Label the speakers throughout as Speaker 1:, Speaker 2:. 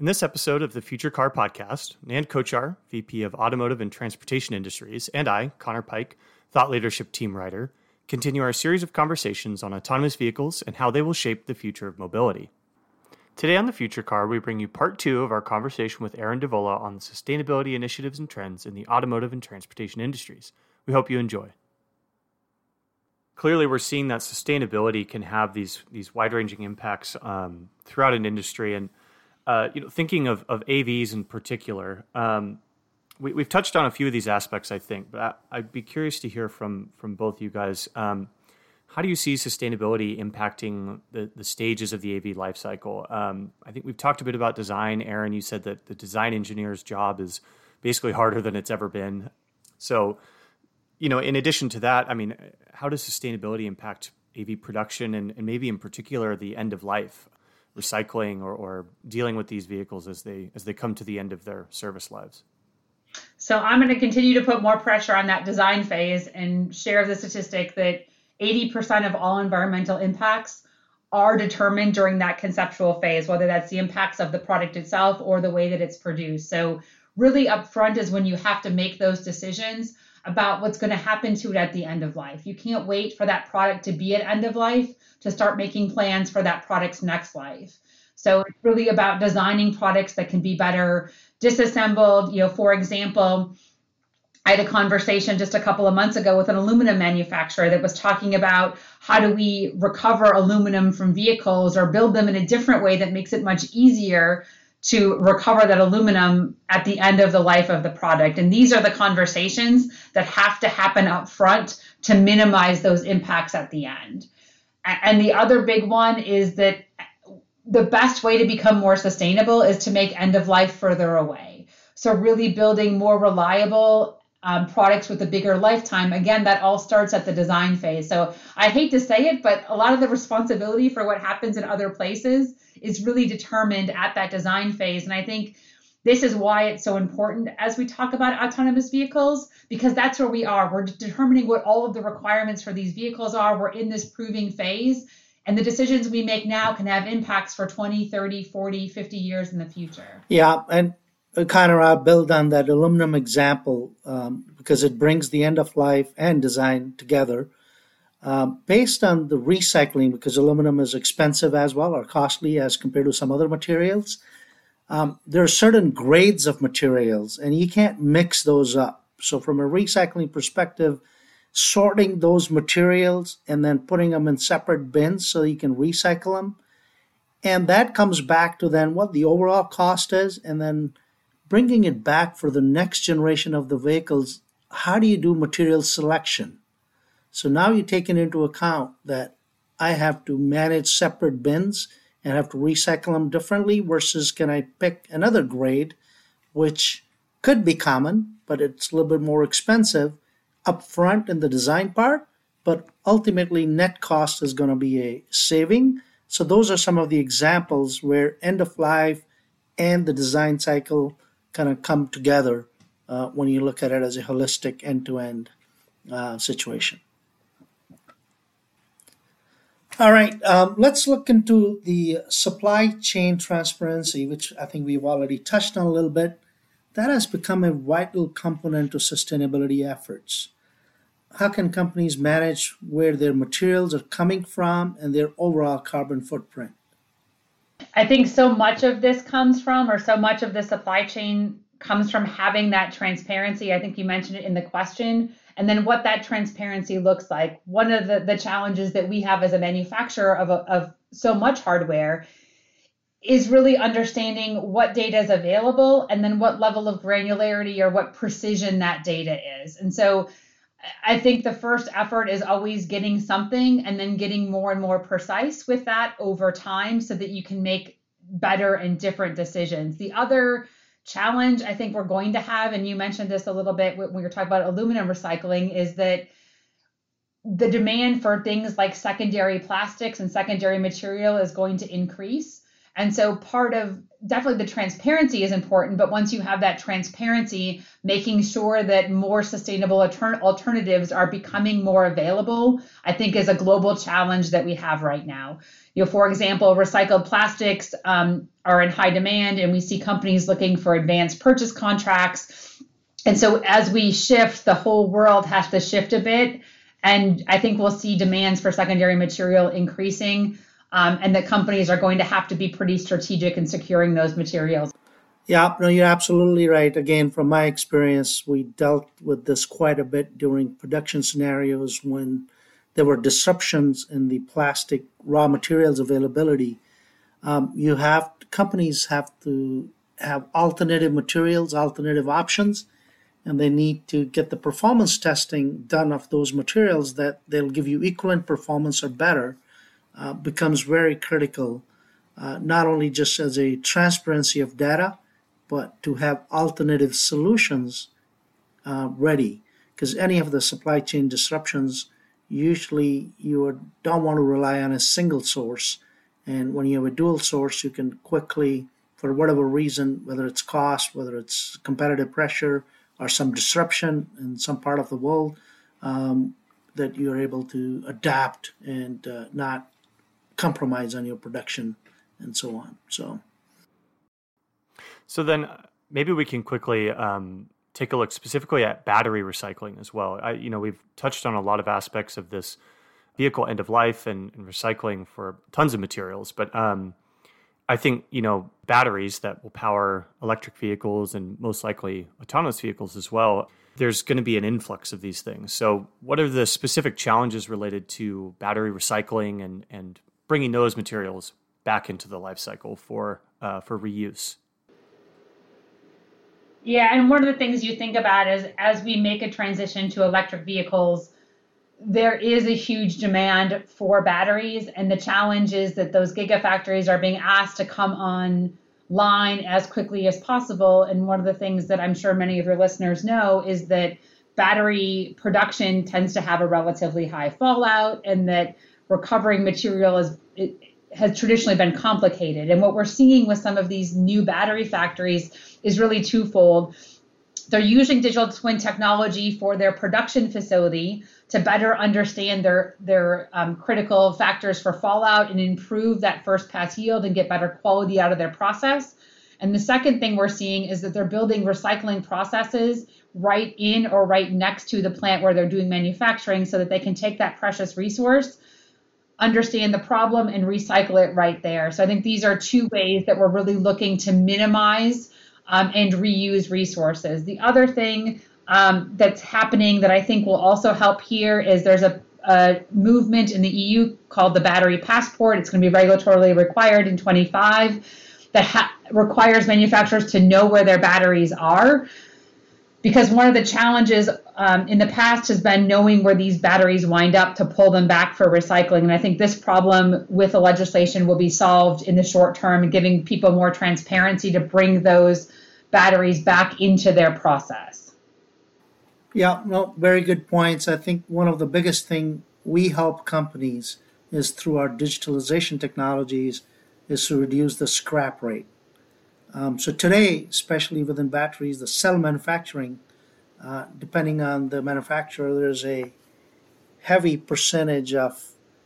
Speaker 1: In this episode of the Future Car Podcast, Nand Kochar, VP of Automotive and Transportation Industries, and I, Connor Pike, Thought Leadership Team Writer, continue our series of conversations on autonomous vehicles and how they will shape the future of mobility. Today on the Future Car, we bring you part 2 of our conversation with Aaron Devola on the sustainability initiatives and trends in the automotive and transportation industries. We hope you enjoy. Clearly, we're seeing that sustainability can have these wide-ranging impacts throughout an industry, and thinking of AVs in particular, we've touched on a few of these aspects, I think, but I'd be curious to hear from both you guys. How do you see sustainability impacting the stages of the AV lifecycle? I think we've talked a bit about design. Aaron, you said that the design engineer's job is basically harder than it's ever been. So, in addition to that, how does sustainability impact AV production and maybe in particular the end of life? Recycling or dealing with these vehicles as they come to the end of their service lives?
Speaker 2: So I'm going to continue to put more pressure on that design phase and share the statistic that 80% of all environmental impacts are determined during that conceptual phase, whether that's the impacts of the product itself or the way that it's produced. So really upfront is when you have to make those decisions about what's going to happen to it at the end of life. You can't wait for that product to be at end of life to start making plans for that product's next life. So it's really about designing products that can be better disassembled. For example, I had a conversation just a couple of months ago with an aluminum manufacturer that was talking about how do we recover aluminum from vehicles or build them in a different way that makes it much easier to recover that aluminum at the end of the life of the product. And these are the conversations that have to happen up front to minimize those impacts at the end. And the other big one is that the best way to become more sustainable is to make end of life further away. So really building more reliable products with a bigger lifetime. Again, that all starts at the design phase. So I hate to say it, but a lot of the responsibility for what happens in other places is really determined at that design phase. And I think this is why it's so important as we talk about autonomous vehicles, because that's where we are. We're determining what all of the requirements for these vehicles are. We're in this proving phase. And the decisions we make now can have impacts for 20, 30, 40, 50 years in the future.
Speaker 3: Yeah, and Connor, I'll build on that aluminum example because it brings the end of life and design together. Based on the recycling, because aluminum is expensive as well or costly as compared to some other materials, there are certain grades of materials and you can't mix those up. So from a recycling perspective, sorting those materials and then putting them in separate bins so you can recycle them. And that comes back to then what the overall cost is and then bringing it back for the next generation of the vehicles. How do you do material selection? So now you're taking into account that I have to manage separate bins and have to recycle them differently versus can I pick another grade, which could be common, but it's a little bit more expensive up front in the design part, but ultimately net cost is going to be a saving. So those are some of the examples where end of life and the design cycle kind of come together when you look at it as a holistic end-to-end situation. All right, let's look into the supply chain transparency, which I think we've already touched on a little bit. That has become a vital component of sustainability efforts. How can companies manage where their materials are coming from and their overall carbon footprint?
Speaker 2: I think so much of this comes from, or so much of the supply chain comes from having that transparency. I think you mentioned it in the question. And then what that transparency looks like. One of the challenges that we have as a manufacturer of so much hardware is really understanding what data is available and then what level of granularity or what precision that data is. And so I think the first effort is always getting something and then getting more and more precise with that over time so that you can make better and different decisions. The other challenge I think we're going to have, and you mentioned this a little bit when you're talking about aluminum recycling, is that the demand for things like secondary plastics and secondary material is going to increase. And so part of definitely the transparency is important, but once you have that transparency, making sure that more sustainable alternatives are becoming more available, I think is a global challenge that we have right now. For example, recycled plastics are in high demand, and we see companies looking for advanced purchase contracts. And so as we shift, the whole world has to shift a bit. And I think we'll see demands for secondary material increasing, and that companies are going to have to be pretty strategic in securing those materials.
Speaker 3: Yeah, no, you're absolutely right. Again, from my experience, we dealt with this quite a bit during production scenarios when there were disruptions in the plastic raw materials availability. Companies have to have alternative materials, alternative options, and they need to get the performance testing done of those materials that they'll give you equivalent performance or better. Becomes very critical, not only just as a transparency of data, but to have alternative solutions ready. Because any of the supply chain disruptions, usually you don't want to rely on a single source. And when you have a dual source, you can quickly, for whatever reason, whether it's cost, whether it's competitive pressure, or some disruption in some part of the world, that you're able to adapt and not compromise on your production and so on.
Speaker 1: So then maybe we can quickly take a look specifically at battery recycling as well. We've touched on a lot of aspects of this vehicle end of life and recycling for tons of materials, but I think, batteries that will power electric vehicles and most likely autonomous vehicles as well, there's going to be an influx of these things. So what are the specific challenges related to battery recycling and bringing those materials back into the life cycle for reuse?
Speaker 2: Yeah, and one of the things you think about is as we make a transition to electric vehicles, there is a huge demand for batteries, and the challenge is that those gigafactories are being asked to come online as quickly as possible. And one of the things that I'm sure many of your listeners know is that battery production tends to have a relatively high fallout, and that recovering material has traditionally been complicated. And what we're seeing with some of these new battery factories is really twofold. They're using digital twin technology for their production facility to better understand their critical factors for fallout and improve that first pass yield and get better quality out of their process. And the second thing we're seeing is that they're building recycling processes right in or right next to the plant where they're doing manufacturing so that they can take that precious resource, understand the problem, and recycle it right there. So I think these are two ways that we're really looking to minimize and reuse resources. The other thing that's happening that I think will also help here is there's a movement in the EU called the battery passport. It's going to be regulatorily required in 25 that requires manufacturers to know where their batteries are. Because one of the challenges in the past has been knowing where these batteries wind up to pull them back for recycling. And I think this problem with the legislation will be solved in the short term, and giving people more transparency to bring those batteries back into their process.
Speaker 3: Yeah, no, very good points. I think one of the biggest thing we help companies is through our digitalization technologies is to reduce the scrap rate. So today, especially within batteries, the cell manufacturing, depending on the manufacturer, there's a heavy percentage of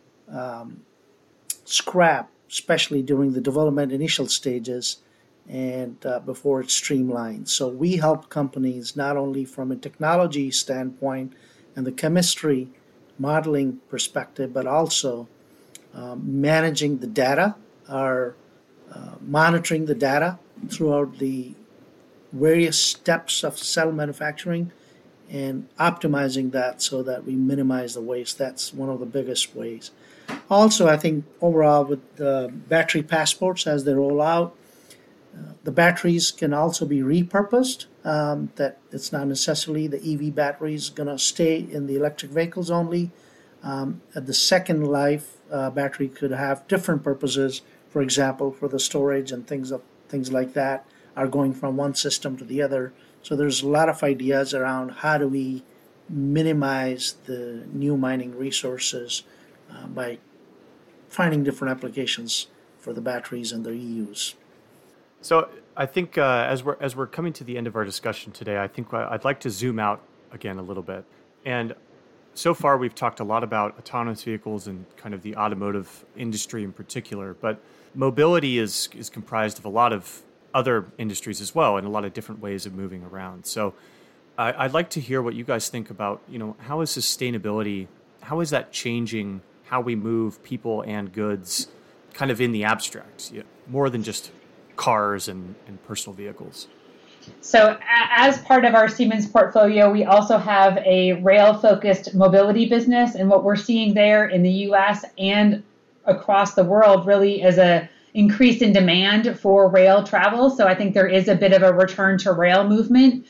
Speaker 3: scrap, especially during the development initial stages and before it's streamlined. So we help companies not only from a technology standpoint and the chemistry modeling perspective, but also managing the data, or monitoring the data throughout the various steps of cell manufacturing and optimizing that so that we minimize the waste. That's one of the biggest ways. Also, I think overall with the battery passports as they roll out, the batteries can also be repurposed, that it's not necessarily the EV batteries going to stay in the electric vehicles only. At the second life, battery could have different purposes. For example, for the storage and things like that are going from one system to the other. So there's a lot of ideas around how do we minimize the new mining resources by finding different applications for the batteries and the EUs.
Speaker 1: So I think as we're coming to the end of our discussion today, I think I'd like to zoom out again a little bit. And so far, we've talked a lot about autonomous vehicles and kind of the automotive industry in particular, but mobility is comprised of a lot of other industries as well and a lot of different ways of moving around. So I'd like to hear what you guys think about, how is sustainability, how is that changing how we move people and goods kind of in the abstract, more than just cars and personal vehicles?
Speaker 2: So as part of our Siemens portfolio, we also have a rail-focused mobility business. And what we're seeing there in the U.S. and across the world really is a increase in demand for rail travel. So I think there is a bit of a return to rail movement.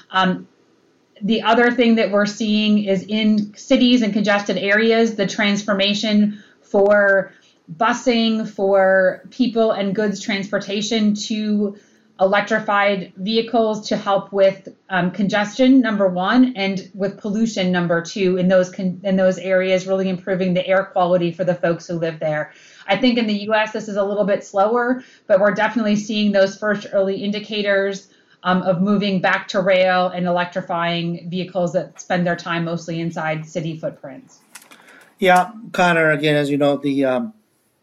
Speaker 2: The other thing that we're seeing is in cities and congested areas, the transformation for busing, for people and goods transportation to electrified vehicles to help with congestion, number one, and with pollution, number two, in those areas, really improving the air quality for the folks who live there. I think in the U.S. this is a little bit slower, but we're definitely seeing those first early indicators of moving back to rail and electrifying vehicles that spend their time mostly inside city footprints.
Speaker 3: Yeah, Connor, again, as you know, the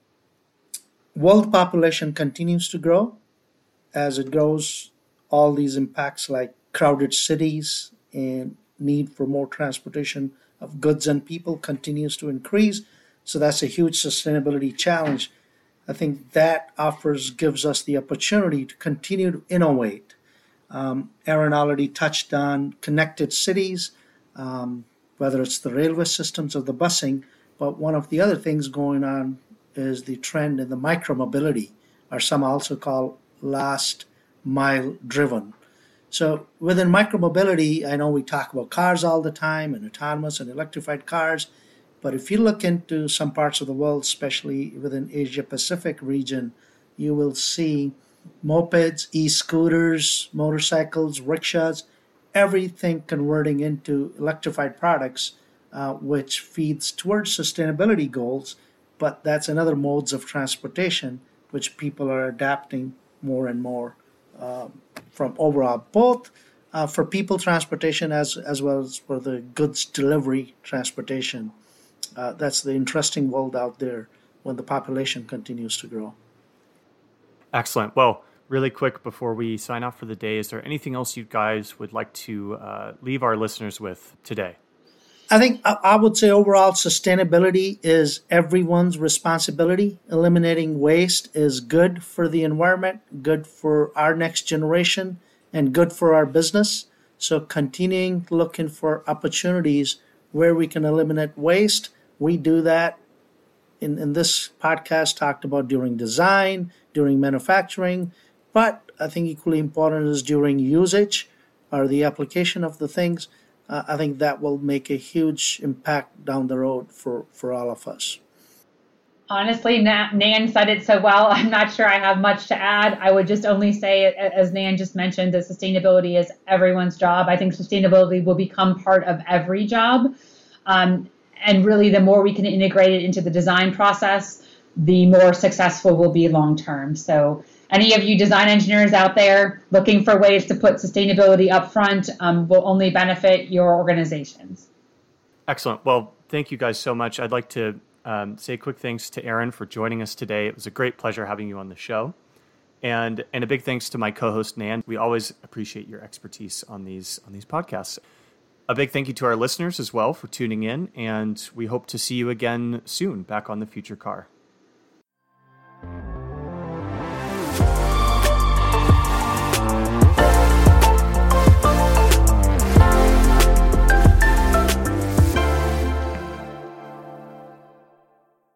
Speaker 3: world population continues to grow. As it grows, all these impacts like crowded cities and need for more transportation of goods and people continues to increase. So that's a huge sustainability challenge. I think that gives us the opportunity to continue to innovate. Aaron already touched on connected cities, whether it's the railway systems or the busing, but one of the other things going on is the trend in the micromobility, or some also call last mile driven. So within micromobility, I know we talk about cars all the time and autonomous and electrified cars, but if you look into some parts of the world, especially within Asia Pacific region, you will see mopeds, e-scooters, motorcycles, rickshaws, everything converting into electrified products, which feeds towards sustainability goals, but that's another modes of transportation which people are adapting more and more from overall, both for people transportation as well as for the goods delivery transportation. That's the interesting world out there when the population continues to grow.
Speaker 1: Excellent. Well, really quick before we sign off for the day, is there anything else you guys would like to leave our listeners with today?
Speaker 3: I think I would say overall sustainability is everyone's responsibility. Eliminating waste is good for the environment, good for our next generation, and good for our business. So continuing looking for opportunities where we can eliminate waste. We do that in this podcast, talked about during design, during manufacturing, but I think equally important is during usage or the application of the things. I think that will make a huge impact down the road for all of us.
Speaker 2: Honestly, Nan said it so well. I'm not sure I have much to add. I would just only say, as Nan just mentioned, that sustainability is everyone's job. I think sustainability will become part of every job. And really, the more we can integrate it into the design process, the more successful we'll be long term. So any of you design engineers out there looking for ways to put sustainability up front will only benefit your organizations.
Speaker 1: Excellent. Well, thank you guys so much. I'd like to say a quick thanks to Aaron for joining us today. It was a great pleasure having you on the show. And a big thanks to my co-host, Nan. We always appreciate your expertise on these podcasts. A big thank you to our listeners as well for tuning in, and we hope to see you again soon back on The Future Car.